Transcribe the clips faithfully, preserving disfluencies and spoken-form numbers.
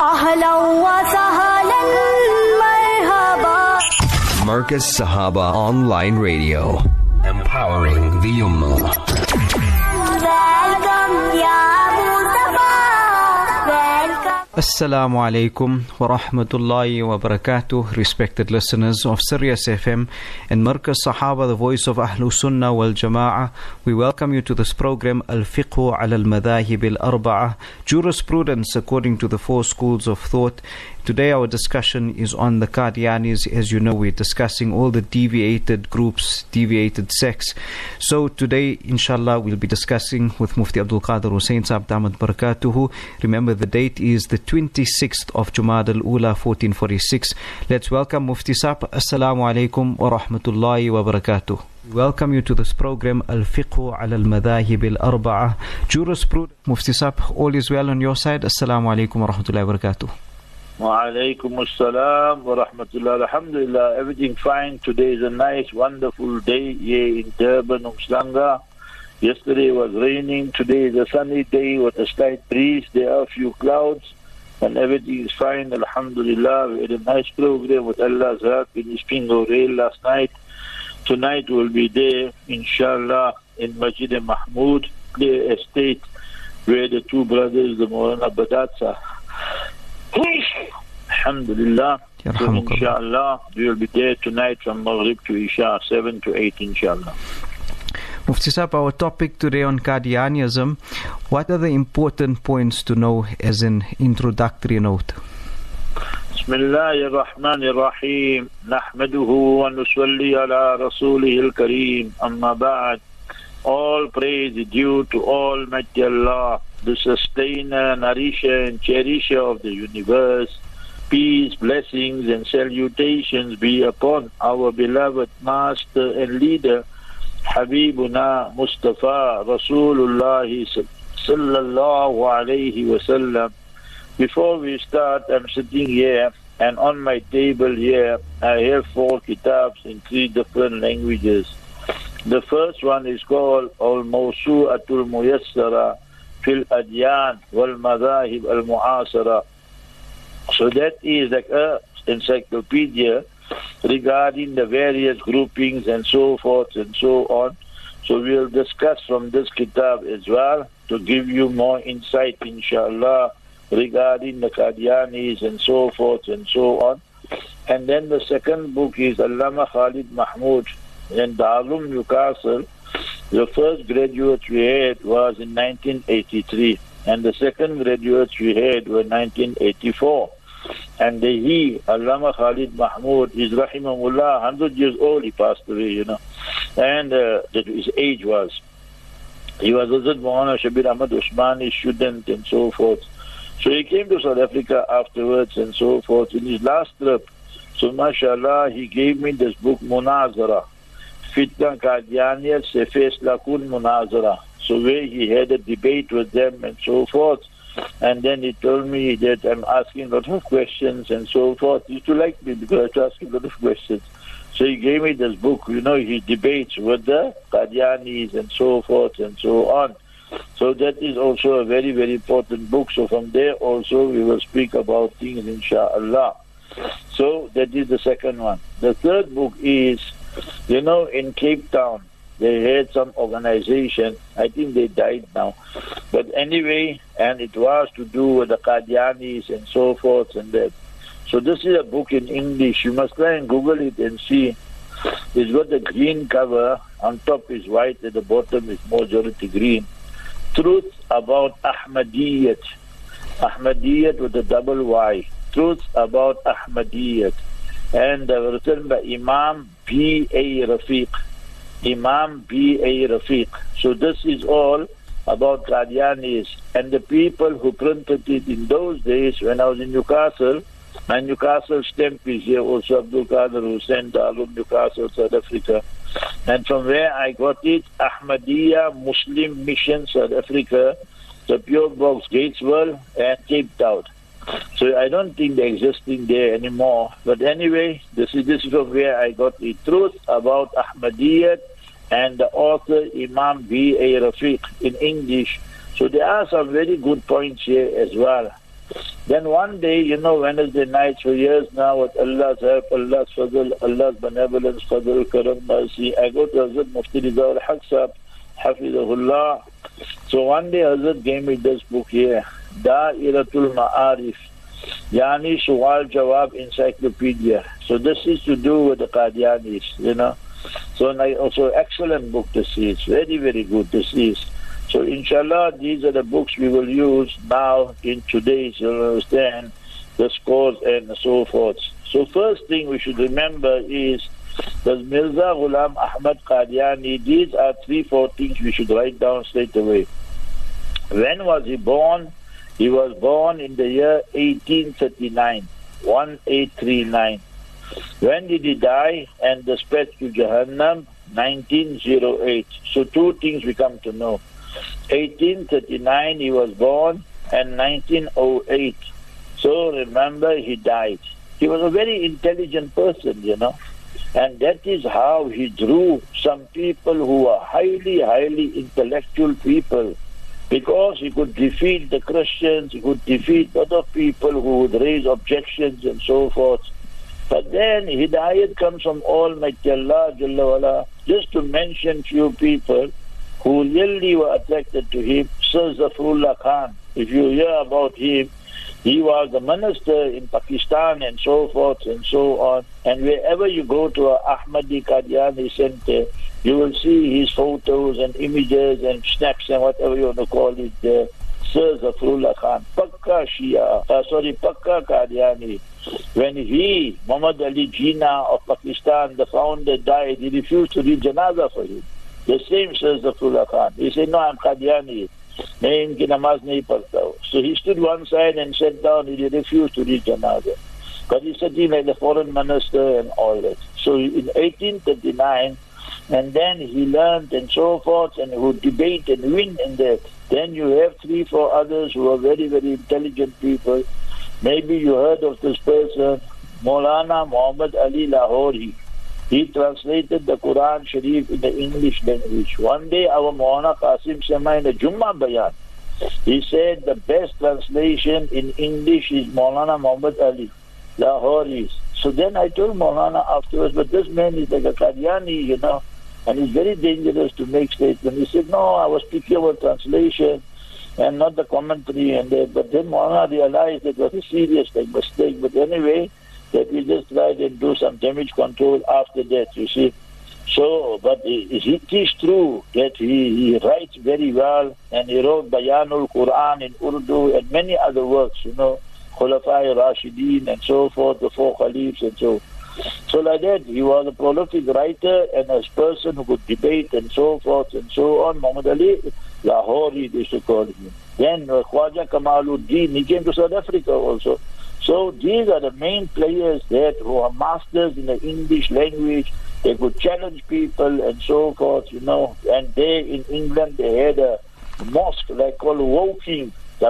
أهلا وسهلا مرحبا. Markaz Sahaba Online Radio, empowering the Ummah. Welcome ya Mustafa. Welcome. Assalamu alaikum wa rahmatullahi wa barakatuh, respected listeners of Sirius F M and Markaz Sahaba, the voice of Ahlul Sunnah wal Jama'ah. We welcome you to this program, Al-Fiqhu ala al-Madahib al-Arba'ah, jurisprudence according to the four schools of thought. Today our discussion is on the Qadianis. As you know, we're discussing all the deviated groups, deviated sects. So today, inshallah, we'll be discussing with Mufti Abdul Qadir Hussain Sahib Damat Barakatuhu. Remember, the date is the twenty-sixth of Jumad al-Ula, fourteen forty-six. Let's welcome Mufti Sahib. Assalamu alaikum wa rahmatullahi wa barakatuh. Welcome you to this program, Al-Fiqhu ala al-Madahib al-Arba'ah, jurisprudence. Mufti Sahib, all is well on your side? Assalamu alaikum wa rahmatullahi wa barakatuh. Wa alaikum assalam wa rahmatullah. Alhamdulillah, everything fine. Today is a nice, wonderful day here in Durban, Umslanga. Yesterday was raining. Today is a sunny day with a slight breeze. There are a few clouds and everything is fine. Alhamdulillah, we had a nice program with Allah's help in Ispingo Rail last night. Tonight we'll be there, inshallah, in Masjid Mahmud, their estate, where the two brothers, the Maulana Badatsa, alhamdulillah. So inshallah, we will be there tonight from Maghrib to Isha, seven to eight, inshallah. Mufti Sahib, our topic today on Qadianism, what are the important points to know as an introductory note? Bismillahir Rahmanir Rahim. Nahmaduhu wa nusalli ala rasulihil kareem. Amma ba'd. All praise is due to Almighty Allah, the sustainer, nourisher and cherisher of the universe. Peace, blessings and salutations be upon our beloved master and leader, Habibuna Mustafa Rasulullah sallallahu alayhi wa sallam. Before we start, I'm sitting here and on my table here I have four kitabs in three different languages. The first one is called Al-Mawsu'atul Muyassara fil Adyan wal Madahib al-Mu'asara. So that is like an encyclopedia regarding the various groupings and so forth and so on. So we'll discuss from this kitab as well to give you more insight, inshallah, regarding the Qadianis and so forth and so on. And then the second book is Allama Khalid Mahmood in Darul Newcastle. The first graduate we had was in nineteen eighty-three and the second graduates we had were nineteen eighty-four. And the, he, Allama Khalid Mahmood, is rahimahullah, one hundred years old, he passed away, you know. And uh, that his age was. He was Hazrat Maulana Shabir Ahmad Usmani's student and so forth. So he came to South Africa afterwards and so forth. In his last trip, so mashallah, he gave me this book, Munazara. Fitna Qadianiyat se Faisla Kun Munazara. So where he had a debate with them and so forth. And then he told me that I'm asking a lot of questions and so forth. He used to like me because I was asking a lot of questions. So he gave me this book, you know, he debates with the Qadianis and so forth and so on. So that is also a very, very important book. So from there also we will speak about things, inshallah. So that is the second one. The third book is, you know, in Cape Town, they had some organization. I think they died now. But anyway, and it was to do with the Qadianis and so forth and that. So this is a book in English. You must try and Google it and see. It's got the green cover. On top is white. At the bottom is majority green. Truth about Ahmadiyyat. Ahmadiyyat with a double Y. Truth about Ahmadiyyat. And uh, written by Imam B A Rafiq. Imam B A Rafiq. So this is all about Qadianis. And the people who printed it in those days, when I was in Newcastle, my Newcastle stamp is here also, Abdul Qadir Hussain, Darul Newcastle, South Africa. And from where I got it, Ahmadiyya Muslim Mission, South Africa, the Pure Box, Gatesville, and Cape Town. So I don't think they're existing there anymore. But anyway, this is this is from where I got the truth about Ahmadiyyat and the author Imam B A Rafiq in English. So there are some very good points here as well. Then one day, you know, Wednesday nights for years now, with Allah's help, Allah's fadl, Allah's benevolence, fadl, karam, mercy, I go to Hazrat Mufti Rizal Haq Sahab, Hafizahullah. So one day Hazrat gave me this book here, Da'iratul Ma'arif, Yani Suwal Jawab Encyclopedia. So this is to do with the Qadianis, you know. So also excellent book this is, very, very good this is. So inshallah, these are the books we will use now in today's, you understand, the scores and so forth. So first thing we should remember is that Mirza Ghulam Ahmad Qadiani, these are three, four things we should write down straight away. When was he born? He was born in the year eighteen thirty-nine, eighteen thirty-nine. When did he die and dispatched to Jahannam? nineteen oh eight. So two things we come to know. eighteen thirty-nine he was born and nineteen oh eight. So remember, he died. He was a very intelligent person, you know. And that is how he drew some people who were highly, highly intellectual people. Because he could defeat the Christians, he could defeat other people who would raise objections and so forth. But then Hidayat comes from Almighty Allah Jalla wala. Just to mention few people who really were attracted to him, Sir Zafrullah Khan. If you hear about him, he was the minister in Pakistan and so forth and so on. And wherever you go to a Ahmadi Qadiani center, you will see his photos and images and snaps and whatever you want to call it there. Sir Zafrullah Khan, Pakka Shia, uh, sorry, Pakka Qadiani. When he, Muhammad Ali Jinnah of Pakistan, the founder, died, he refused to read janazah for him. The same Sir Zafrullah Khan. He said, no, I'm Qadiani. So he stood one side and sat down, he refused to read janazah. But he said he like the foreign minister and all that. So in eighteen thirty-nine, and then he learned and so forth, and he would debate and win in that. Then you have three, four others who are very, very intelligent people. Maybe you heard of this person, Maulana Muhammad Ali Lahori. He translated the Quran Sharif in the English language. One day our Maulana Qasim Sema in the Jummah Bayan, he said the best translation in English is Maulana Muhammad Ali Lahori's. So then I told Maulana afterwards, but this man is like a Qadiani, you know, and it's very dangerous to make statements. He said, no, I was speaking about translation and not the commentary. And that. But then Maulana realized it was a serious like, mistake. But anyway, that we just tried and do some damage control after that, you see. So, but it is true that he, he writes very well, and he wrote Bayanul Quran in Urdu and many other works, you know, Khulafai Rashideen and so forth, the four Khalifs and so. So like that, he was a prolific writer and a person who could debate and so forth and so on. Muhammad Ali Lahori, they used to call him. Then uh, Khwaja Kamaluddin, he came to South Africa also. So these are the main players that who are masters in the English language. They could challenge people and so forth, you know. And they in England, they had a mosque like called Woking,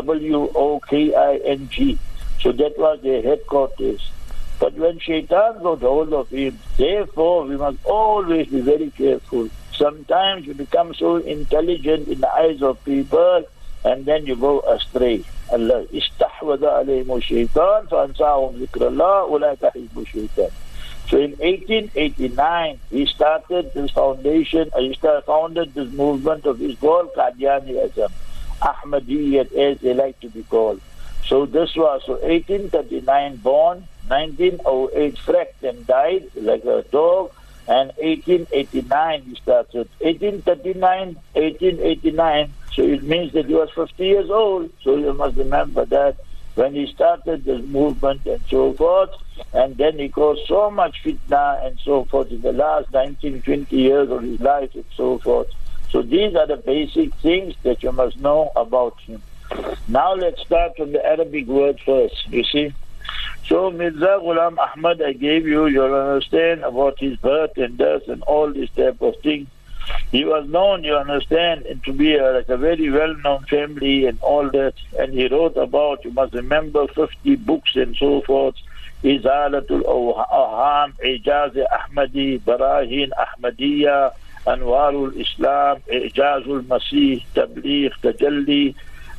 W O K I N G. So that was their headquarters. But when Shaitan got hold of him, therefore we must always be very careful. Sometimes you become so intelligent in the eyes of people and then you go astray. Allah istahwada alayhimu shaitan fa ansahum zikrallah ulaika hizbu shaitan. So in eighteen eighty-nine he started this foundation, he started, founded this movement of his called Qadianism, Ahmadiyyat as they like to be called. So this was, so eighteen thirty-nine born, nineteen oh eight fracked and died like a dog, and eighteen eighty-nine he started. eighteen thirty-nine, eighteen eighty-nine, so it means that he was fifty years old. So you must remember that when he started this movement and so forth, and then he caused so much fitna and so forth in the last nineteen, twenty years of his life and so forth. So these are the basic things that you must know about him. Now let's start from the Arabic word first, you see. So Mirza Ghulam Ahmad, I gave you, you'll understand about his birth and death and all this type of thing. He was known, you understand, to be a, like a very well-known family and all that. And he wrote about, you must remember, fifty books and so forth. Izalatul Awham, Ijaz Ahmadi, Barahin Ahmadiyya, Anwarul Islam, Ijazul Masih, Tabligh, Tajalli,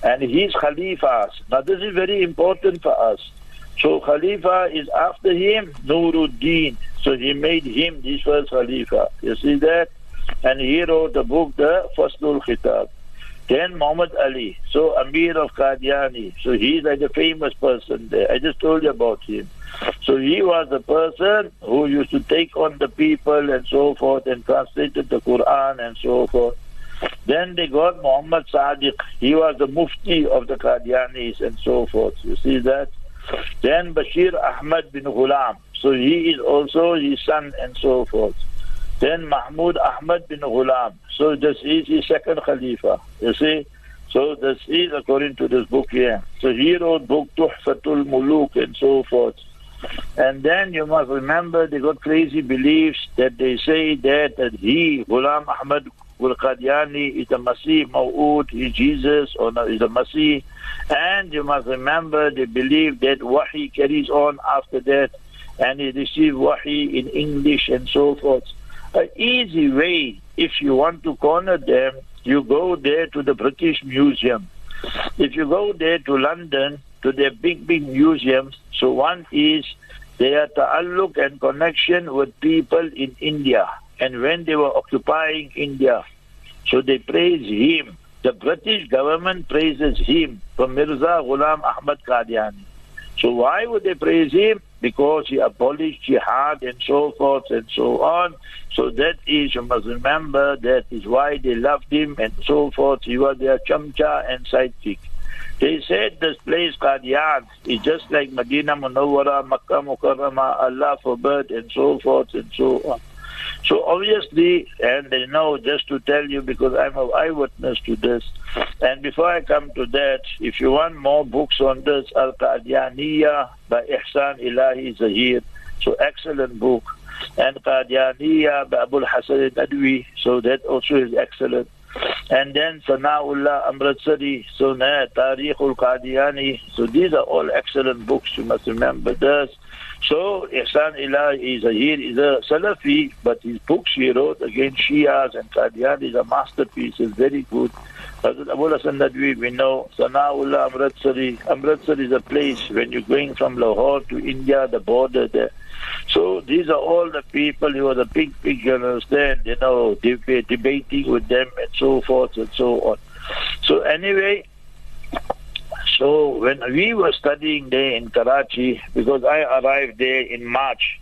and his Khalifas. Now this is very important for us. So Khalifa is after him, Nuruddin. So he made him his first Khalifa. You see that? And he wrote the book, the Faslul Khitab. Then Muhammad Ali, so Amir of Qadiani. So he's like a famous person there. I just told you about him. So he was the person who used to take on the people and so forth and translated the Quran and so forth. Then they got Muhammad Sadiq. He was the Mufti of the Qadianis and so forth. You see that? Then Bashir Ahmad bin Ghulam. So he is also his son and so forth. Then Mahmud Ahmad bin Ghulam. So this is his second Khalifa. You see? So this is according to this book here. So he wrote book Tuhfatul Muluk and so forth. And then you must remember they got crazy beliefs that they say that, that he, Ghulam Ahmad al-Qadiani, is the Masih Maw'ud, is Jesus, or no, is the Masih. And you must remember they believe that Wahi carries on after that, and he received Wahi in English and so forth. An easy way, if you want to corner them, you go there to the British Museum. If you go there to London, to their big, big museums, so one is their ta'alluq and connection with people in India, and when they were occupying India. So they praise him. The British government praises him for Mirza Ghulam Ahmad Qadiani. So why would they praise him? Because he abolished jihad and so forth and so on. So that is, you must remember, that is why they loved him and so forth. He was their chamcha and sidekick. They said this place, Qadian, is just like Medina Munawwara, Makkah Mukarramah, Allah forbid, and so forth and so on. So obviously, and they know, just to tell you, because I'm an eyewitness to this, and before I come to that, if you want more books on this, Al-Qadianiyya by Ihsan Ilahi Zahir, so excellent book, and Qadianiyya by Abul Hasan Nadwi, so that also is excellent. And then Sana'ullah Amritsari, so na Tarikhul Qadiani, so these are all excellent books, you must remember this. So Ihsan Ilahi Zahir is a Salafi, but his books he wrote against Shias and Qadiani is a masterpiece, is very good. Hazrat Abul Hasan Nadwi, we know. Sana'ullah Amritsari. Amritsar is a place when you're going from Lahore to India, the border there. So these are all the people who are the big, big, you understand, you know, deb- debating with them and so forth and so on. So anyway, so when we were studying there in Karachi, because I arrived there in March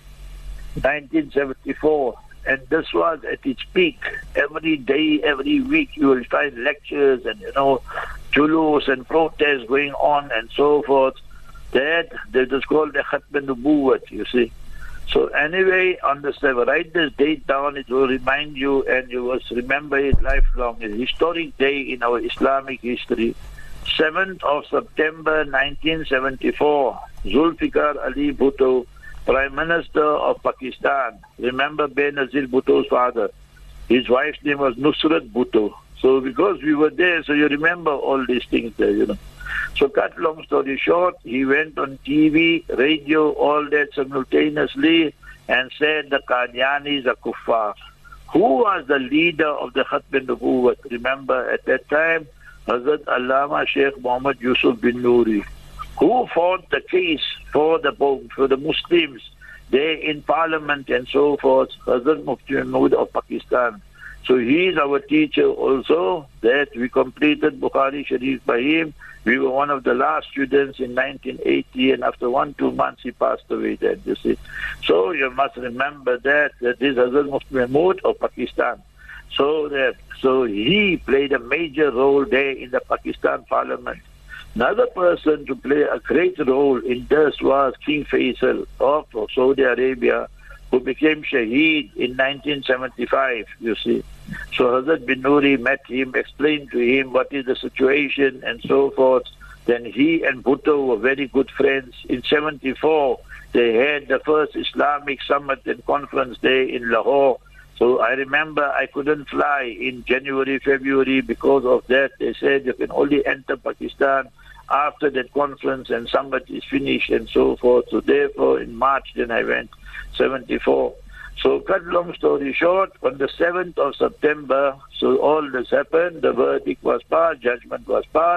nineteen seventy-four, and this was at its peak. Every day, every week, you will find lectures and, you know, julus and protests going on and so forth. That, that is called the Khatm Nubuwwat, you see. So anyway, on the seventh, write this date down, it will remind you and you must remember it lifelong. It's a historic day in our Islamic history. seventh of September nineteen seventy-four, Zulfikar Ali Bhutto, Prime Minister of Pakistan. Remember Benazir Bhutto's father. His wife's name was Nusrat Bhutto. So because we were there, so you remember all these things there, you know. So cut long story short, he went on T V, radio, all that simultaneously and said the Qadianis are kuffar. Who was the leader of the Khatm Nubuwwat? Remember at that time, Hazrat Allama Sheikh Muhammad Yusuf bin Nuri, who fought the case for the for the Muslims there in Parliament and so forth, Hazrat Mufti Mahmud of Pakistan. So he is our teacher also, that we completed Bukhari Sharif by him. We were one of the last students in nineteen eighty, and after one, two months he passed away then, you see. So you must remember that, that this Hazrat Mufti Mahmud of Pakistan. So that, so he played a major role there in the Pakistan Parliament. Another person to play a great role in this was King Faisal of Saudi Arabia, who became Shaheed in nineteen seventy-five, you see. So Hazrat bin Nuri met him, explained to him what is the situation and so forth. Then he and Bhutto were very good friends. In seventy-four, they had the first Islamic summit and conference there in Lahore. So I remember I couldn't fly in January, February because of that. They said you can only enter Pakistan after that conference and summit is finished and so forth. So therefore in March then I went, seventy-four. So cut long story short, on the seventh of September, so all this happened, the verdict was passed, judgment was passed,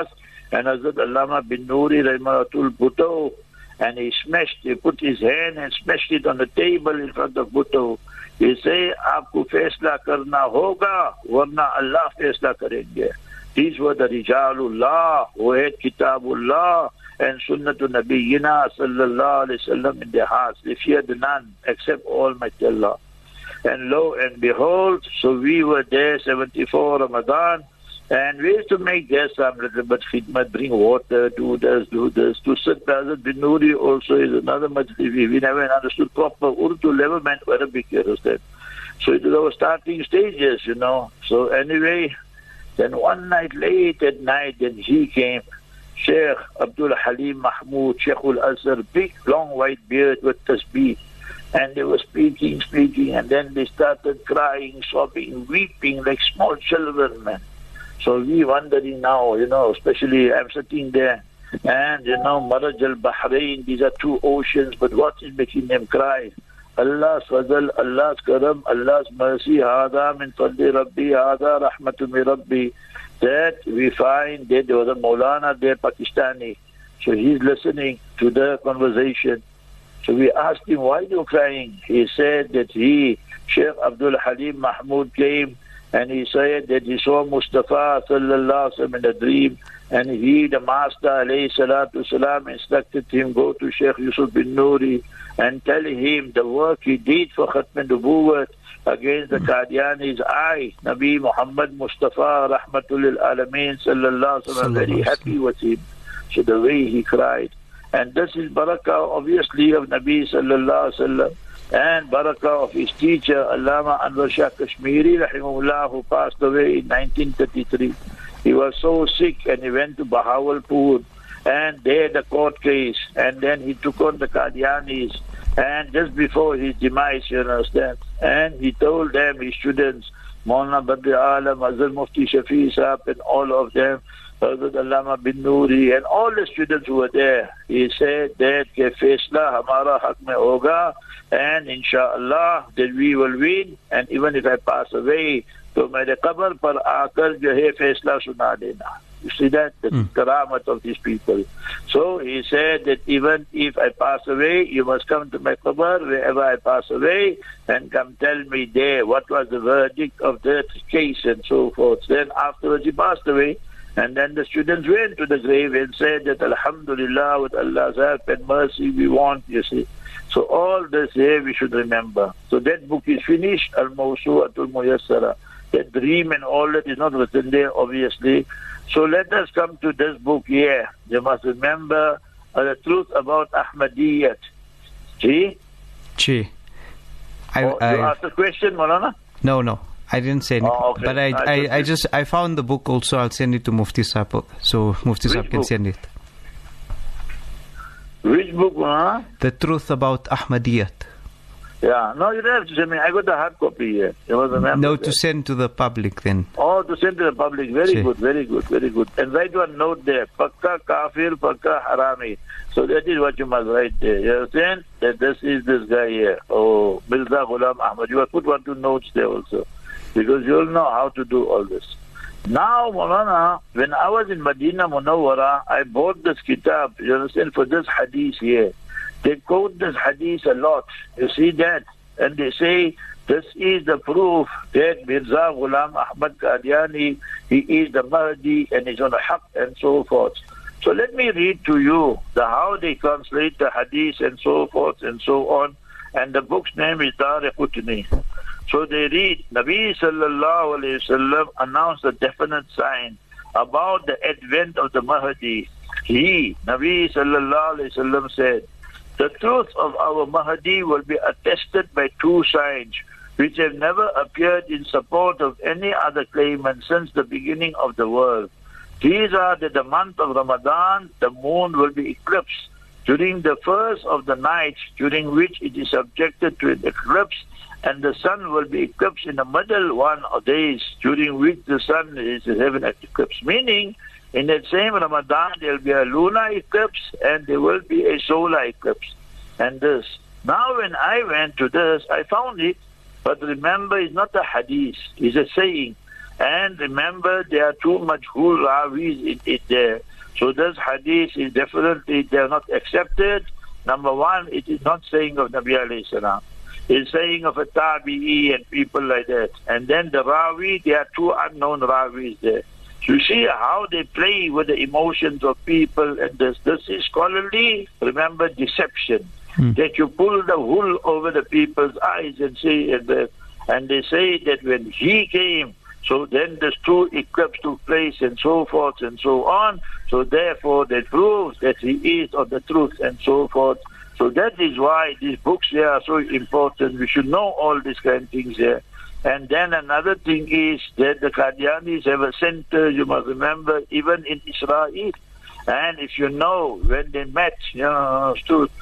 And Hazrat Allama bin Nuri Rahimahullah Bhutto, and he smashed, he put his hand and smashed it on the table in front of Bhutto. He say, "Aapko faisla karna hoga, warna Allah faisla karenge." These were the Rijalullah, who had Kitabullah and Sunnatul Nabiyyina sallallahu alayhi wasallam in their hearts. They feared none except Almighty Allah. And lo and behold, so we were there seventy-four Ramadan, and we used to make there some little bit khidmat, bring water, do this, do this. To sit Hazrat bin Nuri also is another majlifi. We never understood proper Urdu, never meant Arabic, you understand. So it was our starting stages, you know. So anyway, then one night, late at night, then he came, Sheikh Abdul Halim Mahmood, Sheikh al-Azhar, big long white beard with tasbih. And they were speaking, speaking, and then they started crying, sobbing, weeping like small children, man. So we wondering now, you know, especially I'm sitting there, and you know, Maraj al-Bahrain, these are two oceans, but what is making them cry? Allah's fazal, Allah's karam, Allah's mercy, hada min fadli Rabbi, hada rahmatu min Rabbi. That we find that there was a Maulana there, Pakistani. So he's listening to the conversation. So we asked him, why are you crying? He said that he, Sheikh Abdul Halim Mahmood, came and he said that he saw Mustafa sallallahu alaihi wasallam in a dream, and he, the Master alayhi salatu salam, instructed him, go to Sheikh Yusuf bin Nuri and tell him the work he did for Khatm al-Nubuwwat against the Qadianis. I, Nabi Muhammad Mustafa Rahmatul Alameen sallallahu alaihi wasallam, very happy with him. So the way he cried. And this is barakah obviously of Nabi sallallahu alaihi wasallam, and barakah of his teacher Allama Anwar Shah Kashmiri rahimahullah, who passed away in nineteen thirty-three. He was so sick and he went to Bahawalpur, and there the court case, and then he took on the Qadianis, and just before his demise, you understand, and he told them, his students, Maulana Badr Alam, Hazrat Mufti Shafi Sahab, and all of them, Hazrat Allama bin Nuri, and all the students who were there, he said that ke faisla hamara haq mein hoga, and inshallah that we will win, and even if I pass away, to mere qabr par aakar jo hai faisla suna dena. You see that? The mm. karamat of these people. So he said that even if I pass away, you must come to my qabr wherever I pass away, and come tell me there what was the verdict of that case and so forth. Then afterwards he passed away. And then the students went to the grave and said that Alhamdulillah, with Allah's help and mercy we want, you see. So all this here we should remember. So that book is finished, Al-Mawsu'atul Muyassara. That dream and all that is not written there, obviously. So let us come to this book here. You must remember uh, the truth about Ahmadiyyat. See? Gee. I, oh, I, you asked a question, Maulana? No, no. I didn't say anything, oh, okay. but I, I, I, I just, I found the book also. I'll send it to Mufti Sahib, so Mufti Sahib can send it. Which book, huh? The Truth About Ahmadiyyat. Yeah, no, you don't have to send me. I got the hard copy here. You must remember No, that. to send to the public then. Oh, to send to the public. Very See. good, very good, very good. And write one note there. Pakka kafir, pakka harami. So that is what you must write there. You understand? That this is this guy here. Oh, Mirza Ghulam Ahmad. You must put one two notes there also, because you'll know how to do all this. Now, Maulana, when I was in Medina Munawwara, I bought this kitab, you understand, for this hadith here. They quote this hadith a lot. You see that? And they say, this is the proof that Mirza Ghulam Ahmad Qadiani, he is the Mahdi and he's on the haqq and so forth. So let me read to you the how they translate the hadith and so forth and so on. And the book's name is Dar-e-Qutni. So they read, Nabi sallallahu alayhi wasallam announced a definite sign about the advent of the Mahdi. He, Nabi sallallahu alayhi wasallam, said, the truth of our Mahdi will be attested by two signs which have never appeared in support of any other claimant since the beginning of the world. These are that the month of Ramadan, the moon will be eclipsed during the first of the nights, during which it is subjected to an eclipse, and the sun will be eclipsed in the middle one of days, during which the sun is having an eclipse. Meaning, in that same Ramadan, there will be a lunar eclipse and there will be a solar eclipse. And this. Now when I went to this, I found it, but remember, it's not a hadith, it's a saying. And remember, there are too much majhul rawis in it there. So this hadith is definitely, they are not accepted. Number one, it is not saying of Nabi alayhi salam. It's saying of a tabi'i and people like that. And then the rawi, there are two unknown rawis there. So you see how they play with the emotions of people, and this, this is scholarly, remember, deception. Hmm. That you pull the wool over the people's eyes and say, and, the, and they say that when he came, so then this true eclipse took place and so forth and so on. So therefore that proves that he is of the truth and so forth. So that is why these books here are so important. We should know all these kind of things here. And then another thing is that the Qadianis have a center, you must remember, even in Israel. And if you know, when they met, you know,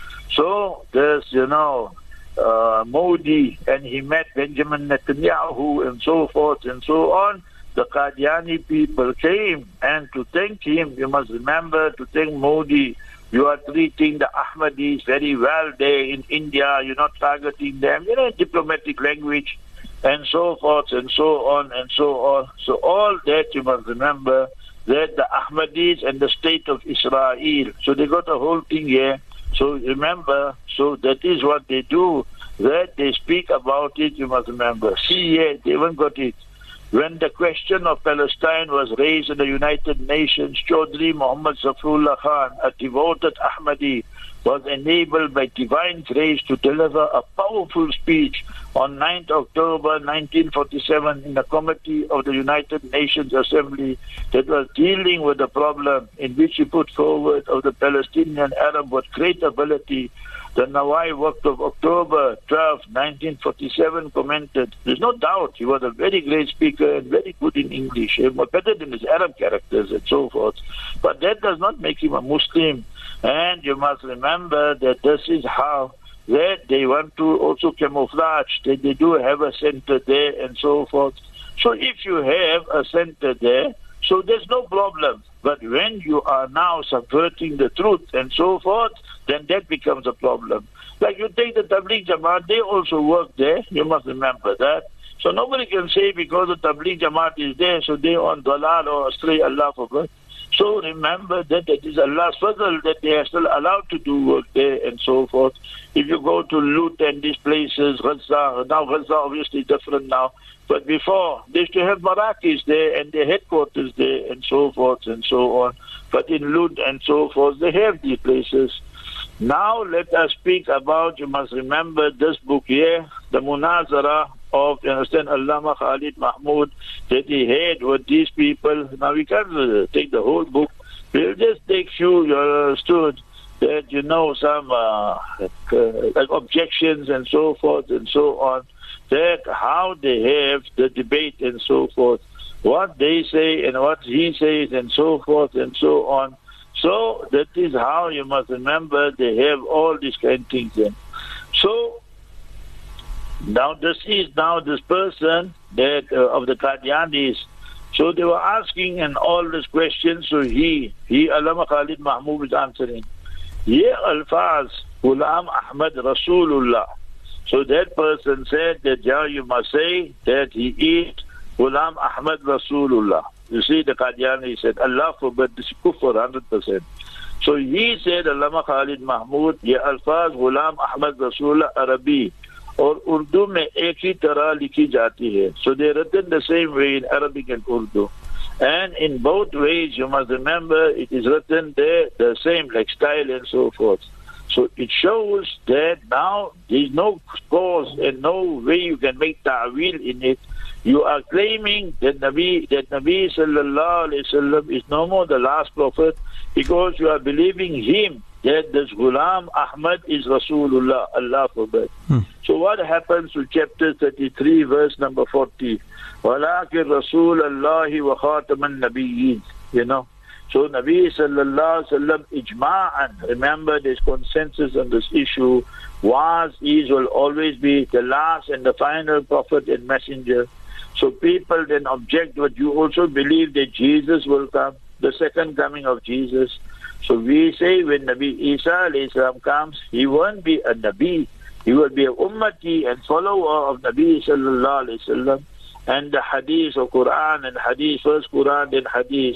so there's, you know, uh, Modi, and he met Benjamin Netanyahu and so forth and so on. The Qadiani people came, and to thank him, you must remember, to thank Modi, you are treating the Ahmadis very well there in India, you're not targeting them, you know, diplomatic language, and so forth and so on and so on. So all that you must remember, that the Ahmadis and the state of Israel, so they got a whole thing here. So remember, so that is what they do, that they speak about it, you must remember. See here, they even got it. When the question of Palestine was raised in the United Nations, Chaudhry Muhammad Zafrullah Khan, a devoted Ahmadi, was enabled by divine grace to deliver a powerful speech on ninth of October nineteen forty-seven in the Committee of the United Nations Assembly that was dealing with the problem, in which he put forward of the Palestinian Arab with great ability. The Nawai Waqt of October twelfth, nineteen forty-seven commented, there's no doubt he was a very great speaker and very good in English, he was better than his Arab characters and so forth. But that does not make him a Muslim. And you must remember that this is how that they want to also camouflage, that they do have a center there and so forth. So if you have a center there, so there's no problem. But when you are now subverting the truth and so forth, then that becomes a problem. Like you take the Tabligh Jamaat, they also work there, you must remember that. So nobody can say because the Tabligh Jamaat is there, so they on dalal or astray, Allah forbid. So remember that it is Allah's fazl that they are still allowed to do work there and so forth. If you go to Lut and these places, Gaza, now Gaza obviously different now, but before they used to have Marakis there and their headquarters there and so forth and so on. But in Lut and so forth, they have these places. Now let us speak about, you must remember this book here, the Munazara of, you understand, Allama Khalid Mahmood, that he had with these people. Now we can't uh, take the whole book. We'll just take few, you understood, that you know some uh, uh, like objections and so forth and so on, that how they have the debate and so forth, what they say and what he says and so forth and so on. So that is how you must remember they have all these kind of things in. So now this is now this person that uh, of the Qadianis. So they were asking and all these questions. So he, he Allama Khalid Mahmood is answering. Ye alfaz Ghulam Ahmad Rasulullah. So that person said that yeah, you must say that he is Ghulam Ahmad Rasulullah. You see, the Qadiani said, Allah forbid, this is kufr one hundred percent. So he said, Allama Khalid Mahmood, Ye alfaz Ghulam Ahmad Rasulullah Arabi. और उर्दू में एक ही तरह लिखी जाती है. So they are written the same way in Arabic and Urdu. And in both ways, you must remember, it is written there the same, like style and so forth. So it shows that now there is no cause and no way you can make ta'wil in it. You are claiming that Nabi, that Nabi sallallahu alayhi wasallam is no more the last prophet because you are believing him that this Ghulam Ahmad is Rasulullah, Allah forbid. Hmm. So what happens to chapter thirty-three, verse number forty? وَلَكِنْ رَسُولَ اللَّهِ وَخَاتَمَ النَّبِيِّينَ. You know, so Nabi sallallahu alayhi wasallam ijma'an, remember there's consensus on this issue, was, is, will always be the last and the final prophet and messenger. So people then object, but you also believe that Jesus will come, the second coming of Jesus. So we say when Nabi Isa alayhi salam comes, he won't be a Nabi, he will be a ummati and follower of Nabi sallallahu alayhi wasallam. And the hadith of Quran and hadith, first Quran then hadith,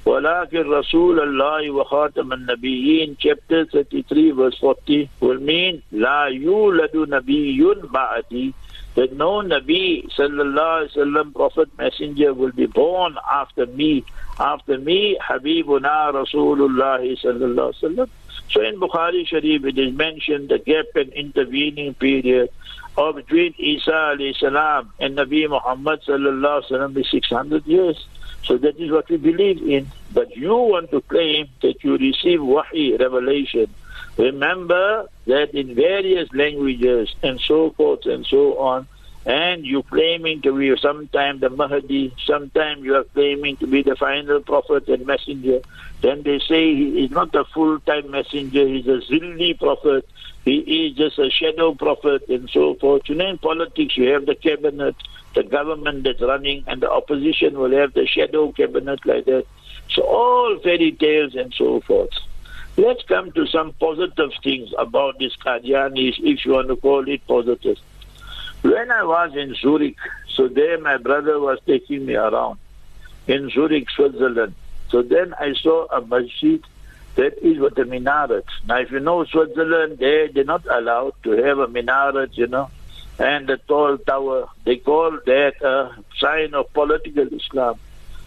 وَلَكِنْ رَسُولَ اللَّهِ وَخَاتَمَ النَّبِيِّينَ, chapter thirty-three, verse forty, will mean لَا يُولَدُ نَبِيٌّ بَعْدِي, that no Nabi, sallallahu alaihi wasallam, prophet, messenger, will be born after me. After me, Habibuna Rasulullah sallallahu alaihi wasallam. So in Bukhari Sharif it is mentioned the gap and intervening period of between Isa alayhi salam and Nabi Muhammad sallallahu alaihi wasallam is six hundred years. So that is what we believe in. But you want to claim that you receive wahi, revelation. Remember that in various languages and so forth and so on, and you claiming to be sometime the Mahdi, sometime you are claiming to be the final prophet and messenger. Then they say he is not a full-time messenger, he is a zilli prophet, he is just a shadow prophet and so forth. You know, in politics you have the cabinet, the government that's running, and the opposition will have the shadow cabinet like that. So all fairy tales and so forth. Let's come to some positive things about this Qadianis, if you want to call it positive. When I was in Zurich, so there my brother was taking me around in Zurich, Switzerland. So then I saw a masjid that is with a minaret. Now if you know Switzerland, they, they're not allowed to have a minaret, you know, and a tall tower. They call that a sign of political Islam.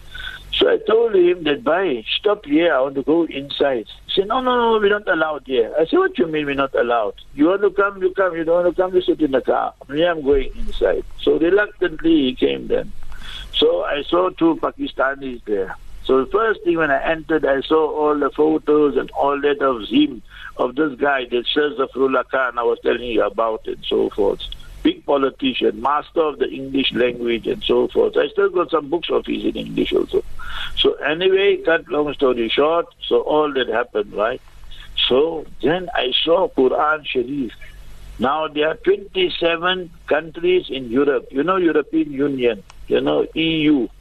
So I told him that, bhai, stop here, I want to go inside. He said, no, no, no, we're not allowed here. I said, what do you mean we're not allowed? You want to come, you come. You don't want to come, you sit in the car. Me, I'm going inside. So reluctantly he came then. So I saw two Pakistanis there. So the first thing when I entered, I saw all the photos and all that of him, of this guy that Shah Zafrullah Khan I was telling you about and so forth. Big politician, master of the English language and so forth. I still got some books of his in English also. So anyway, cut long story short, so all that happened, right? So then I saw Quran Sharif. Now there are twenty-seven countries in Europe. You know European Union, you know E U.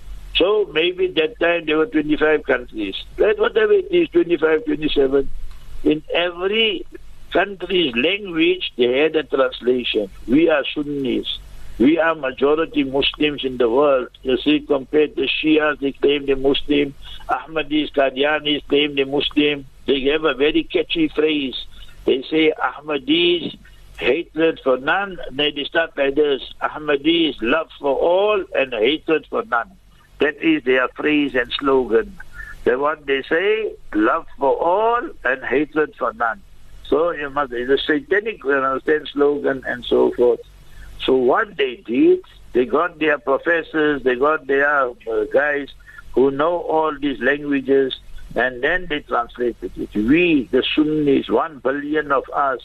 So maybe that time there were twenty-five countries. Right, whatever it is, twenty-five, twenty-seven. In every country's language, they had a translation. We are Sunnis. We are majority Muslims in the world. You see, compared to Shias, they claim they're Muslim. Ahmadis, Qadianis claim they're Muslim. They have a very catchy phrase. They say Ahmadis, hatred for none. They start like this. Ahmadis, love for all and hatred for none. That is their phrase and slogan. They what they say, love for all and hatred for none. So you must, it's a satanic, you understand, slogan and so forth. So what they did, they got their professors, they got their uh, guys who know all these languages, and then they translated it. We, the Sunnis, one billion of us,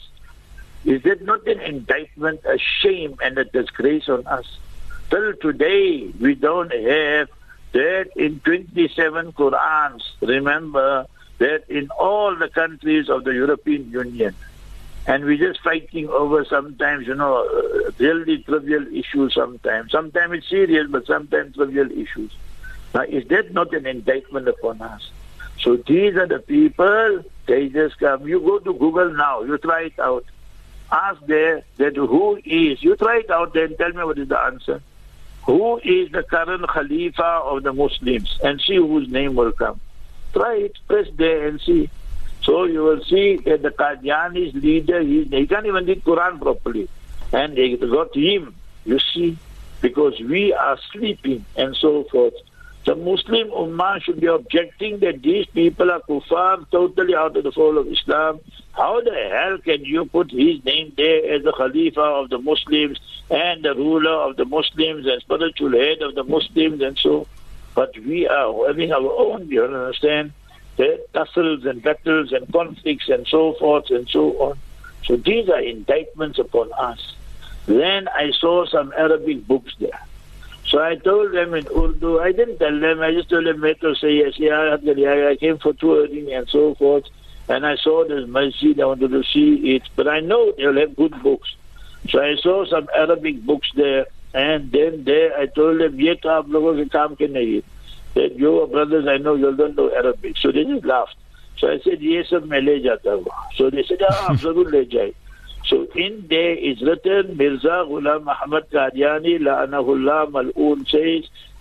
is that not an indictment, a shame and a disgrace on us? Till today, we don't have that in twenty-seven Qurans. Remember that in all the countries of the European Union. And we're just fighting over sometimes, you know, uh, really trivial issues sometimes. Sometimes it's serious, but sometimes trivial issues. Now, is that not an indictment upon us? So these are the people, they just come. You go to Google now, you try it out. Ask there that who is, you try it out there and tell me what is the answer. Who is the current Khalifa of the Muslims? And see whose name will come. Try it, press there and see. So you will see that the Qadiani's leader, he, he can't even read Quran properly. And they got him, you see, because we are sleeping and so forth. The Muslim Ummah should be objecting that these people are kuffar, totally out of the fold of Islam. How the hell can you put his name there as the Khalifa of the Muslims and the ruler of the Muslims and spiritual head of the Muslims and so? But we are having our own, you understand? There are tussles and battles and conflicts and so forth and so on. So these are indictments upon us. Then I saw some Arabic books there. So I told them in Urdu, I didn't tell them, I just told them to say, yes, yeah, I came for touring and so forth. And I saw this masjid, I wanted to see it. But I know they'll have good books. So I saw some Arabic books there. And then there I told them, ye to aap logon ke kaam ke nahi. That you brothers, I know you don't know Arabic. So they just laughed. So I said, ye sab main le jata hu. So they said, ah, aap zarur le jaye. So in there is written, Mirza Ghulam Ahmad Qadiani, La'anahullah Mal'un says,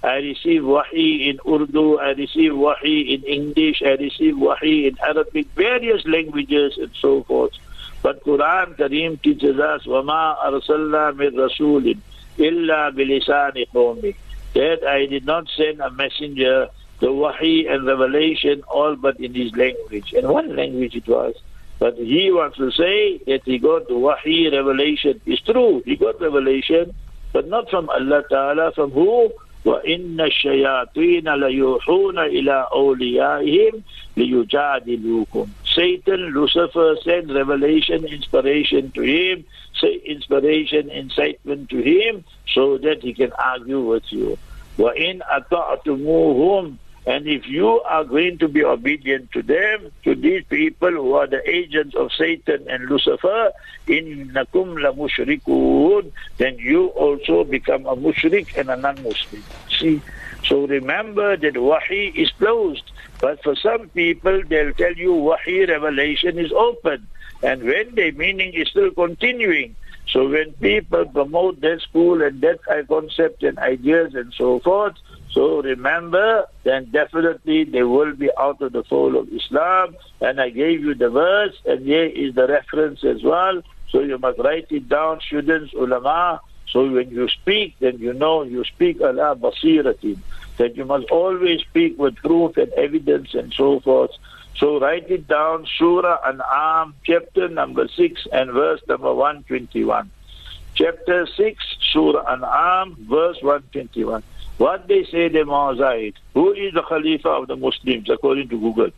I receive wahi in Urdu, I receive wahi in English, I receive wahi in Arabic, various languages and so forth. But Quran Kareem teaches us, وَمَا أَرْسَلْنَا مِن رَسُولٍ إِلَّا بِلِسَانِ قَوْمِهِ, that I did not send a messenger, the wahi and revelation, all but in his language. And what language it was? But he wants to say that he got the wahi revelation. It's true, he got revelation, but not from Allah Ta'ala. From who? وَإِنَّ الشَّيَاطِينَ لَيُوحُونَ إِلَىٰ أَوْلِيَائِهِمْ لِيُجَادِلُوكُمْ. Satan, Lucifer sent revelation, inspiration to him, say inspiration, incitement to him, so that he can argue with you. وَإِنْ أَطَعْتُمُوهُمْ, and if you are going to be obedient to them, to these people who are the agents of Satan and Lucifer, إِنَّكُمْ لَمُشْرِكُونَ, then you also become a mushrik and a non-Muslim. See, so remember that wahi is closed, but for some people they'll tell you wahi revelation is open, and when their meaning is still continuing. So when people promote that school and that concept and ideas and so forth, so remember, then definitely they will be out of the fold of Islam. And I gave you the verse, and here is the reference as well. So you must write it down, students, ulama. So when you speak, then you know you speak ala basiratin. That you must always speak with proof and evidence and so forth. So write it down, Surah An'am, chapter number six and verse number one twenty-one. Chapter six, Surah An'am, verse one twenty-one. What they say, the Mawzaid. Who is the Khalifa of the Muslims according to Google?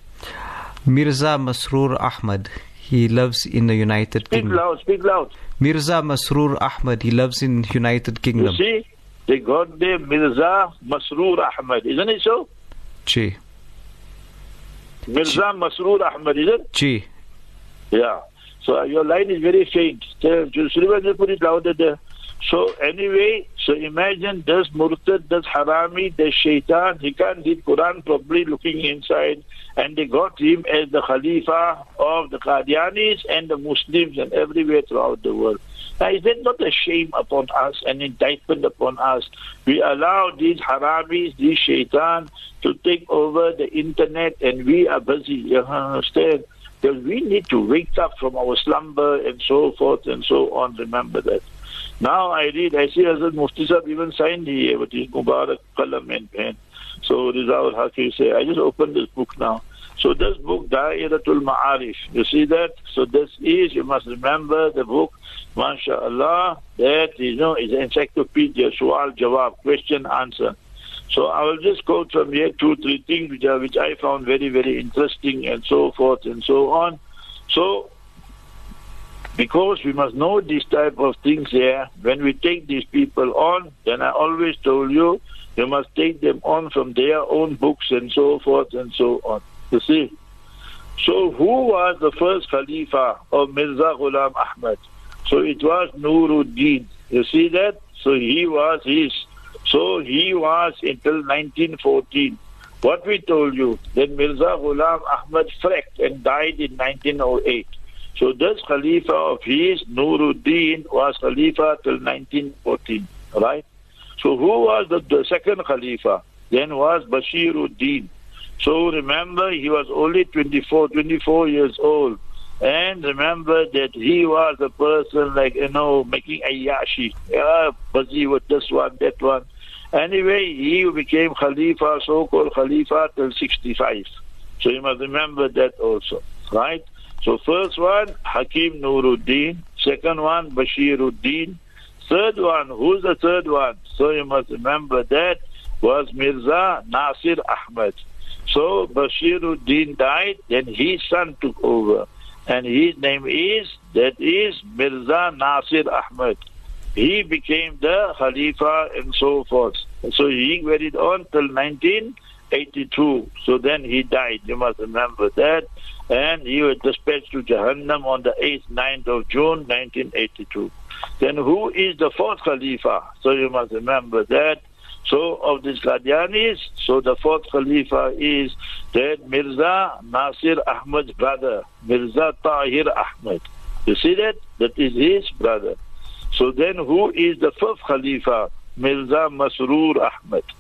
Mirza Masroor Ahmad. He lives in the United Speak Kingdom. loud, speak loud. Mirza Masroor Ahmad. He lives in United Kingdom. You see, they got the Mirza Masroor Ahmad. Isn't it so? Chi. Mirza Masroor Ahmad, is it? Chi. Yeah. So your line is very faint. Just remember, put it louder there. So anyway, so imagine this murtad, this harami, this shaitan, he can't read Quran properly looking inside, and they got him as the Khalifa of the Qadianis and the Muslims and everywhere throughout the world. Now is that not a shame upon us, an indictment upon us? We allow these haramis, these shaitan to take over the internet, and we are busy, you understand? Because we need to wake up from our slumber and so forth and so on, remember that. Now I read, I see Hazrat Mufti Sahib even signed here with his Mubarak Qalam and pen. So Rizal Hakim say, I just opened this book now. So this book, Da'iratul Ma'arif, you see that? So this is, you must remember the book, MashaAllah, that you know is an encyclopedia, Su'al Jawab, question answer. So I will just quote from here two, three things which, are, which I found very, very interesting and so forth and so on. So, because we must know these type of things here, when we take these people on, then I always told you, you must take them on from their own books and so forth and so on. You see? So who was the first Khalifa of Mirza Ghulam Ahmad? So it was Nuruddin. You see that? So he was his. So he was until nineteen fourteen. What we told you, then Mirza Ghulam Ahmad fracked and died in nineteen oh eight. So this Khalifa of his, Nuruddin, was Khalifa till nineteen fourteen. Right? So who was the, the second Khalifa? Then was Bashiruddin. So remember, he was only twenty-four, twenty-four years old. And remember that he was a person like, you know, making ayyashi, yeah, busy with this one, that one. Anyway, he became Khalifa, so-called Khalifa, till sixty-five. So you must remember that also, right? So first one, Hakim Nuruddin. Second one, Bashiruddin. Third one, who's the third one? So you must remember that was Mirza Nasir Ahmad. So Bashiruddin died, then his son took over. And his name is, that is Mirza Nasir Ahmad. He became the Khalifa and so forth. So he went on till nineteen eighty-two. So then he died, you must remember that. And he was dispatched to Jahannam on the eighth, ninth of June, nineteen eighty-two. Then who is the fourth Khalifa? So you must remember that. So of these Qadianis, so the fourth Khalifa is that Mirza Nasir Ahmad's brother, Mirza Tahir Ahmad. You see that? That is his brother. So then who is the fifth Khalifa? Mirza Masroor Ahmad.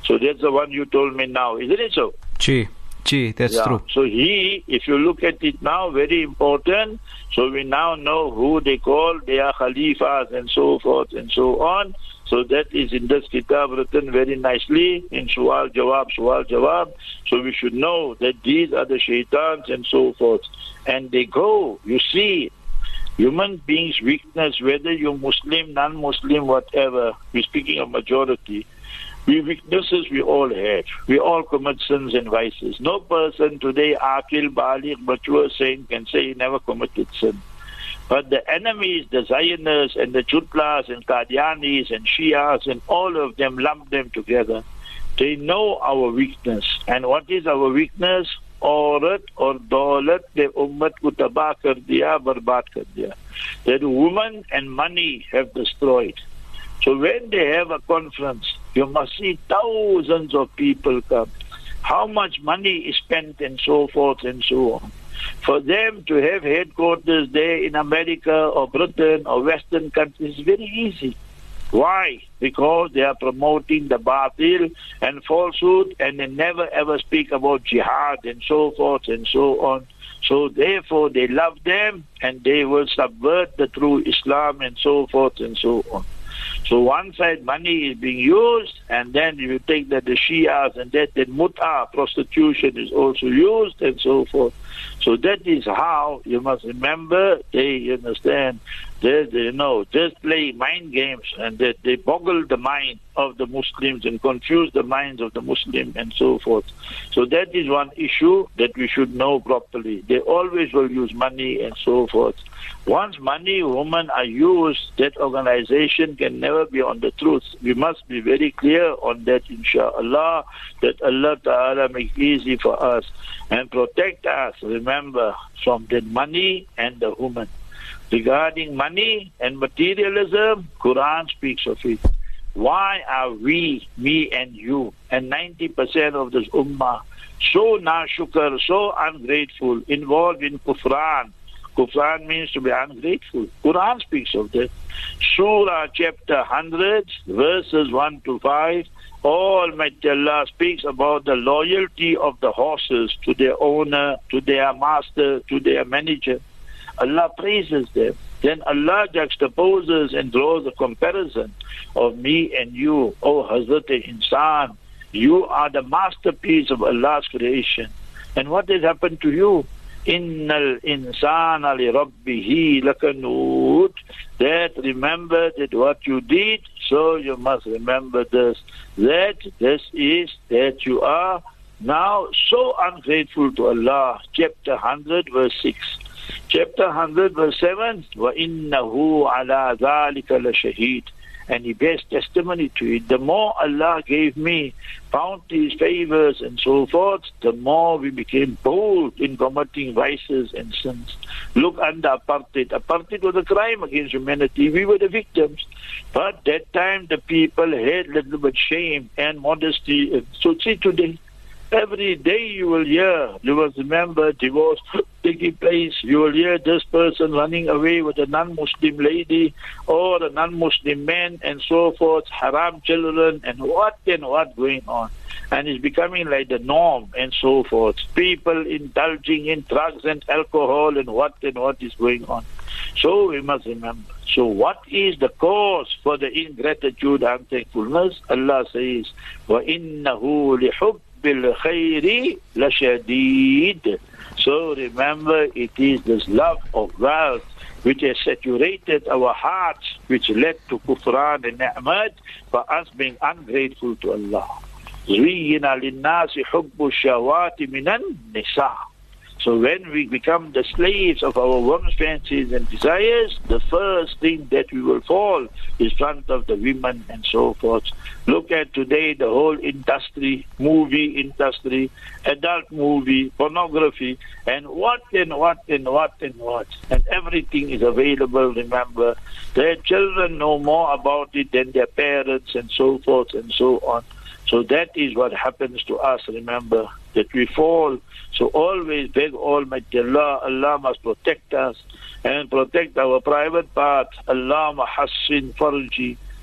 So that's the one you told me now, isn't it so? Gee, gee, that's yeah. true. So he, if you look at it now, very important. So we now know who they call, they are Khalifas and so forth and so on. So that is in this kitab written very nicely in Sual Jawab, Sual Jawab. So we should know that these are the shaitans and so forth. And they go, you see, human beings' weakness, whether you're Muslim, non-Muslim, whatever, we're speaking of majority, we weaknesses we all have. We all commit sins and vices. No person today, Aqil, Baligh, mature saint, can say he never committed sin. But the enemies, the Zionists and the Chutlas and Qadianis and Shias and all of them, lump them together. They know our weakness. And what is our weakness? Aurat or daulat de ummat ko tabah kar diya, barbaad kar diya. That woman and money have destroyed. So when they have a conference, you must see thousands of people come. How much money is spent and so forth and so on. For them to have headquarters there in America or Britain or Western countries is very easy. Why? Because they are promoting the batil and falsehood, and they never ever speak about jihad and so forth and so on. So therefore they love them and they will subvert the true Islam and so forth and so on. So one side money is being used, and then you take that the Shias and that then mut'ah, prostitution, is also used and so forth. So that is how you must remember, they understand, they, they know, just play mind games, and that they boggle the mind of the Muslims and confuse the minds of the Muslim and so forth. So that is one issue that we should know properly. They always will use money and so forth. Once money, women are used, that organization can never be on the truth. We must be very clear on that, inshallah, that Allah Ta'ala make easy for us and protect us, remember, from the money and the woman. Regarding money and materialism, Quran speaks of it. Why are we, me and you, and ninety percent of this ummah, so nashukar, so ungrateful, involved in kufran? Kufran means to be ungrateful. Quran speaks of that. Surah chapter one hundred, verses one to five, Almighty Allah speaks about the loyalty of the horses to their owner, to their master, to their manager. Allah praises them. Then Allah juxtaposes and draws a comparison of me and you. O Hazrat Insan, you are the masterpiece of Allah's creation. And what has happened to you? Innal insana li rabbihi lakanud. That remember that what you did, so you must remember this. That this is that you are now so ungrateful to Allah. Chapter one hundred, verse six. Chapter one hundred, verse seven. وَإِنَّهُ عَلَى ذَلِكَ لَشَهِيدٌ. And he bears testimony to it. The more Allah gave me bounties, favors and so forth, the more we became bold in committing vices and sins. Look under apartheid. Apartheid was a crime against humanity. We were the victims. But that time the people had a little bit shame and modesty. So see today, every day you will hear, you will remember divorce taking place. You will hear this person running away with a non-Muslim lady or a non-Muslim man and so forth, haram children and what and what going on. And it's becoming like the norm and so forth. People indulging in drugs and alcohol and what and what is going on. So we must remember. So what is the cause for the ingratitude and unthankfulness? Allah says, وَإِنَّهُ لِحُبِّ الْخَيْرِ لَشَدِيدٌ. So remember, it is this love of wealth which has saturated our hearts, which led to kufran and ni'mat, for us being ungrateful to Allah. زُيِّنَ لِلنَّاسِ حُبُّ الشَّهَوَاتِ مِنَ النِّسَاءِ. So when we become the slaves of our women's fancies and desires, the first thing that we will fall is front of the women and so forth. Look at today the whole industry, movie industry, adult movie, pornography, and what and what and what and what. And everything is available, remember. Their children know more about it than their parents and so forth and so on. So that is what happens to us, remember, that we fall. So always beg Almighty Allah, Allah must protect us and protect our private part. Allah mahassin farji.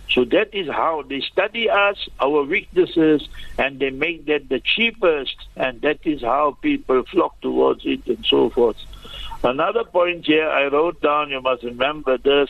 So that is how they study us, our weaknesses, and they make that the cheapest, and that is how people flock towards it and so forth. Another point here I wrote down, you must remember this,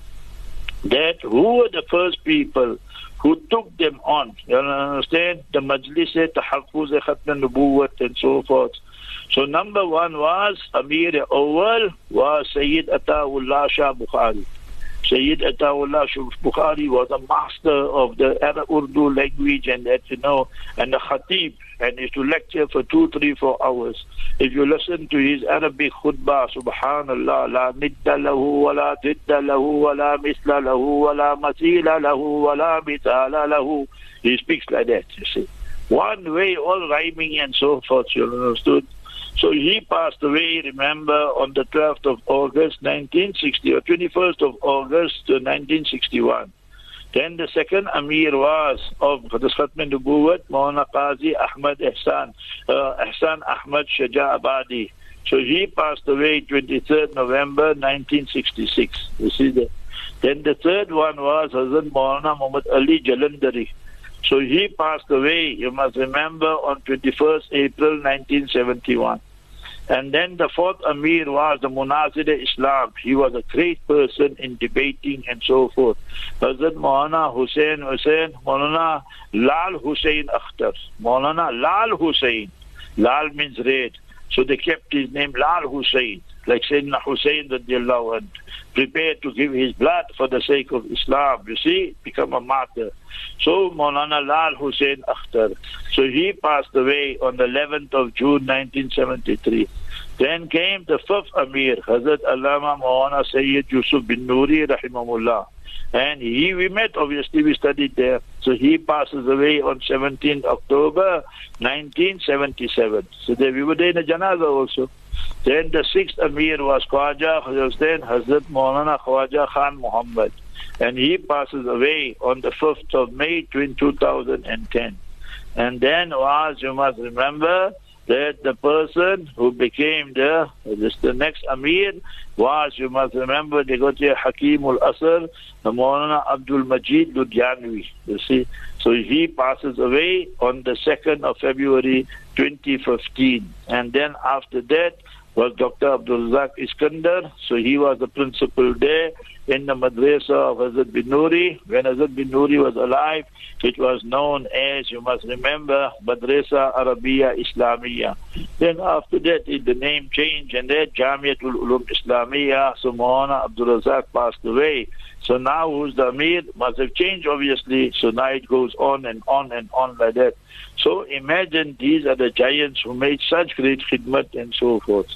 that who were the first people who took them on? You understand? The Majlis, Tahaffuz, Khatm Nubuwwat and so forth. So number one was Amir Awal was Sayyid Ataullah Shah Bukhari. Sayyid Ataullah Shah Bukhari was a master of the Arab Urdu language and that, you know, and the Khatib, and used to lecture for two, three, four hours. If you listen to his Arabic khutbah, Subhanallah, la nidda lahu, wa la didda lahu, wa la misla lahu, wa la masila lahu, wa la mitala lahu. He speaks like that, you see. One way, all rhyming and so forth, you understood? So he passed away, remember, on the twelfth of August nineteen sixty, or twenty-first of August nineteen sixty-one. Then the second Amir was of the Khatm Nubuwwat, Maulana Qazi Ahmad Ihsan, uh, Ihsan Ahmad Shaja Abadi. So he passed away twenty-third November nineteen sixty-six. You see that? Then the third one was Hazrat Maulana Muhammad Ali Jalandhari. So he passed away, you must remember, on twenty-first April nineteen seventy-one. And then the fourth Amir was the Munazir Islam. He was a great person in debating and so forth. Hazrat Maulana Hussain Hussain, Maulana Lal Hussain Akhtar. Maulana Lal Hussain. Lal means red. So they kept his name Lal Hussain, like Sayyidina Hussain radiallahu anhu, prepared to give his blood for the sake of Islam. You see, become a martyr. So Maulana Lal Hussain Akhtar. So he passed away on the eleventh of June nineteen seventy-three. Then came the fifth Amir, Hazrat Allama Maulana Sayyid Yusuf bin Nuri rahimahullah. And he, we met, obviously, we studied there. So he passes away on seventeenth October nineteen seventy-seven. So there we were there in the Janazah also. Then the sixth Amir was Khwaja Hussain Hazrat Maulana Khwaja Khan Muhammad. And he passes away on the fifth of May two thousand ten. And then was, you must remember, that the person who became the, this, the next Amir was, you must remember, they got here Hakim al-Asr, the Maulana Abdul Majid Ludhianvi, you see. So he passes away on the second of February twenty fifteen. And then after that was Doctor Abdul Razak Iskandar. So he was the principal there in the madrasa of Hazrat bin Nuri. When Hazrat bin Nuri was alive, it was known as, you must remember, Madrasa Arabiya Islamiyya. Then after that, it, the name changed, and then Jamiatul Ulum Islamiyya. So Maulana Abdul Razak passed away. So now who's the Amir? Must have changed, obviously. So now it goes on and on and on like that. So imagine these are the giants who made such great khidmat and so forth.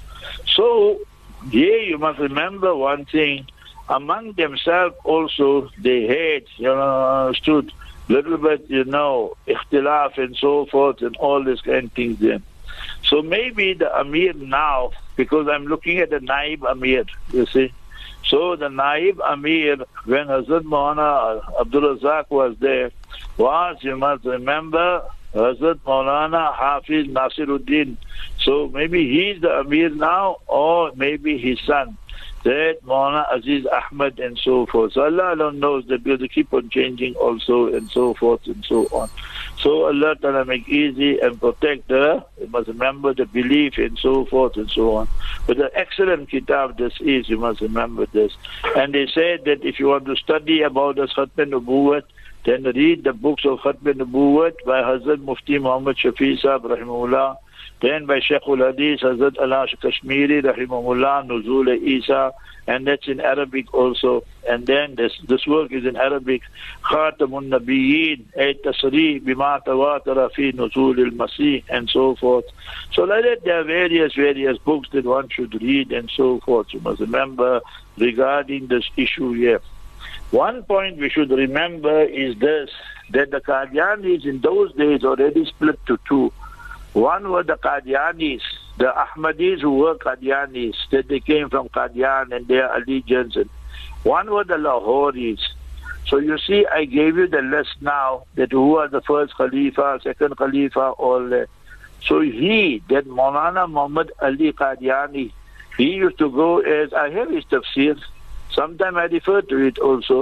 So here you must remember one thing. Among themselves also they had, you know, stood little bit, you know, ikhtilaf and so forth and all this kind of things there. So maybe the Amir now, because I'm looking at the Naib Amir, you see. So the Naib Amir, when Hazrat Maulana Abdul Razak was there, was, you must remember, Hazrat Maulana Hafiz Nasiruddin. So maybe he's the Amir now, or maybe his son, that Maulana Aziz Ahmad and so forth. So Allah alone knows that because they keep on changing also and so forth and so on. So Allah Ta'ala make easy and protect the, you must remember the belief and so forth and so on. But the excellent kitab this is, you must remember this. And they said that if you want to study about the Khatm Nubuwwat, then read the books of Khatm Nubuwwat by Hazrat Mufti Muhammad Shafi Sahib rahimahullah. Then by Shaykhul Hadith, Hazrat Allah Kashmiri, Rahimahullah, Nuzul Isa, and that's in Arabic also. And then this this work is in Arabic, Khatamun Nabiyyin, Ay Tasrih, Bima Tawatara Fi Nuzul al-Masih, and so forth. So like that, there are various, various books that one should read and so forth. You must remember regarding this issue here. One point we should remember is this, that the Qadianis in those days already split to two. One were the Qadianis, the Ahmadis who were Qadianis, that they came from Qadian and their allegiance. And one were the Lahoris. So you see, I gave you the list now, that who are the first Khalifa, second Khalifa, all that. So he, that Maulana Muhammad Ali Qadiani, he used to go as, I have his tafsir, sometimes I refer to it also.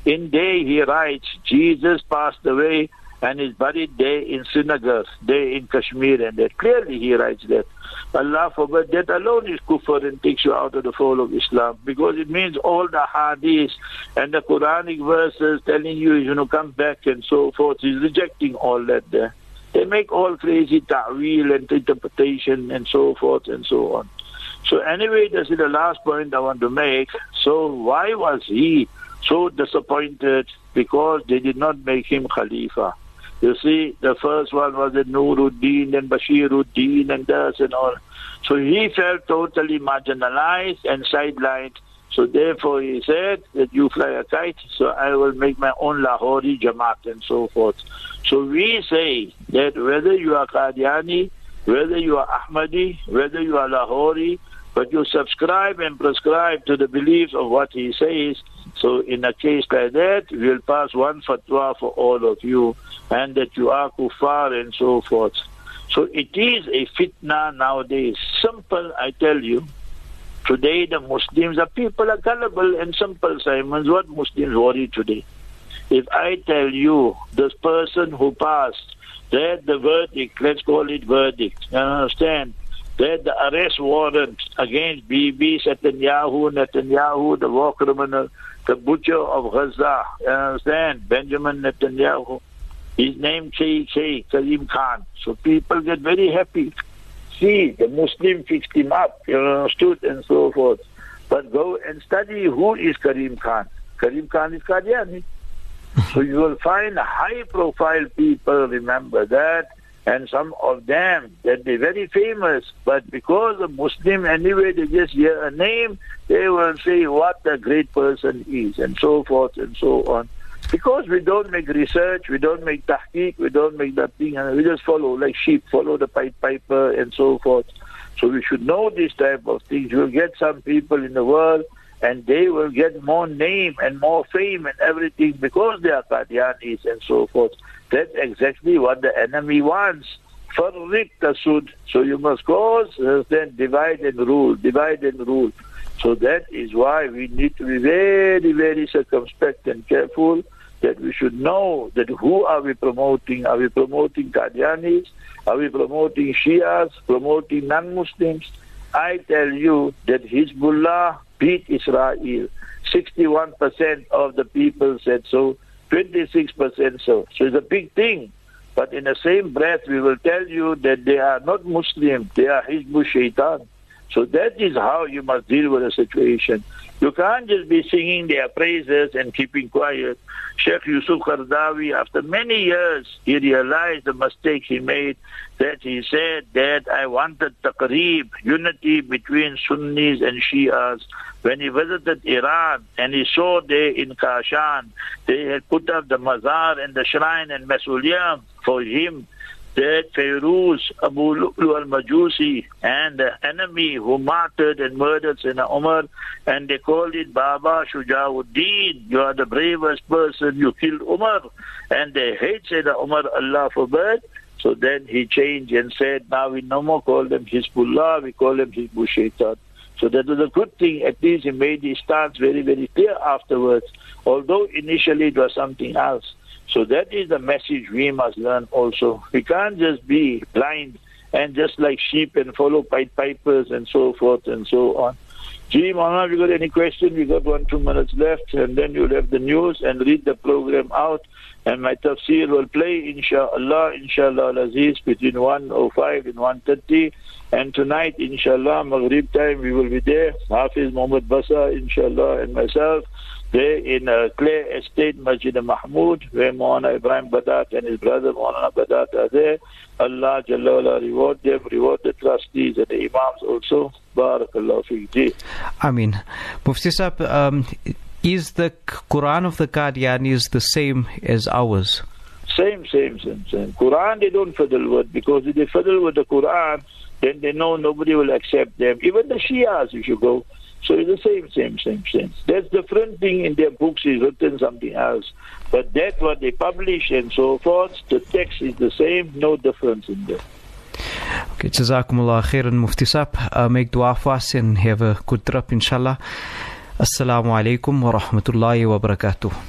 In there he writes, Jesus passed away and is buried there in Srinagar, there in Kashmir, and that clearly he writes that. Allah forbid, that alone is kufr and takes you out of the fold of Islam, because it means all the hadiths and the Quranic verses telling you, you know, come back and so forth. He's rejecting all that there. They make all crazy ta'wil and interpretation and so forth and so on. So anyway, this is the last point I want to make. So why was he so disappointed? Because they did not make him Khalifa. You see, the first one was the Nuruddin and Bashiruddin and this and all. So he felt totally marginalized and sidelined. So therefore he said that you fly a kite, so I will make my own Lahori Jamaat and so forth. So we say that whether you are Qadiani, whether you are Ahmadi, whether you are Lahori, but you subscribe and prescribe to the beliefs of what he says, so in a case like that, we will pass one fatwa for all of you, and that you are kuffar and so forth. So it is a fitna nowadays. Simple, I tell you. Today the Muslims, the people are gullible and simple, Simons. What Muslims worry today? If I tell you this person who passed, that the verdict, let's call it verdict, you understand? That the arrest warrant against Bibi Netanyahu, Netanyahu, the war criminal, the butcher of Gaza, you understand? Benjamin Netanyahu, his name K K, Karim Khan. So people get very happy. See, the Muslim fixed him up, you understood, and so forth. But go and study who is Karim Khan. Karim Khan is Qadiani. So you will find high-profile people, remember that, and some of them, that they're very famous, but because a Muslim, anyway, they just hear a name, they will say what a great person is, and so forth and so on. Because we don't make research, we don't make tahqiq, we don't make that thing, and we just follow like sheep, follow the Pied Piper and so forth. So we should know this type of things. You'll get some people in the world, and they will get more name and more fame and everything because they are Qadianis and so forth. That's exactly what the enemy wants. Farriq tasud. So you must cause, then divide and rule, divide and rule. So that is why we need to be very, very circumspect and careful, that we should know that who are we promoting? Are we promoting Qadianis? Are we promoting Shias? Promoting non-Muslims? I tell you that Hezbollah beat Israel. sixty-one percent of the people said so, twenty-six percent so. So it's a big thing. But in the same breath, we will tell you that they are not Muslim, they are Hizbul Shaitan. So that is how you must deal with the situation. You can't just be singing their praises and keeping quiet. Sheikh Yusuf Qaradawi, after many years, he realized the mistake he made, that he said that I wanted taqreeb, unity between Sunnis and Shias. When he visited Iran and he saw there in Kashan, they had put up the mazar and the shrine and mausoleum for him, that Fairuz Abu Lu'lu al-Majusi and the enemy who martyred and murdered Sayyidina Umar, and they called it Baba Shujauddin, you are the bravest person, you killed Umar, and they hate Sayyidina Umar, Allah forbid. So then he changed and said, now we no more call them Hizbullah, we call them Hizbul Shaitan. So that was a good thing. At least he made his stance very, very clear afterwards, although initially it was something else. So that is the message we must learn also. We can't just be blind and just like sheep and follow Pied Pipers and so forth and so on. Gee, Mama, have you got any question? We got one, two minutes left, and then you'll have the news and read the program out. And my tafsir will play, inshallah, inshallah al-Aziz, between one oh five and one thirty. And tonight, inshallah, Maghrib time, we will be there. Hafiz Muhammad Basa, inshallah, and myself, there in uh, Clay Estate, Masjid Mahmud, where Maulana Ibrahim Badat and his brother Maulana Badat are there. Allah Jalla wala reward them, reward the trustees and the imams also. Barakallahu fiqh. Ji. I mean, Mufti Sahib, um, is the Quran of the Qadianis the same as ours? Same, same, same, same. Quran they don't fiddle with, because if they fiddle with the Quran, then they know nobody will accept them. Even the Shias, if you go. So it's the same, same, same, same. That's different thing in their books is written something else. But that's what they publish and so forth. The text is the same, no difference in there. Okay, Jazakumullah khairan, Mufti Sahib. Uh, make dua for us and have a good trip, inshallah. Assalamu alaikum wa rahmatullahi wa barakatuh.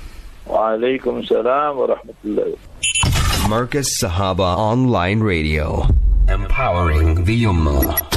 Wa alaikum salam wa rahmatullahi. Marcus Sahaba Online Radio, empowering the Ummah.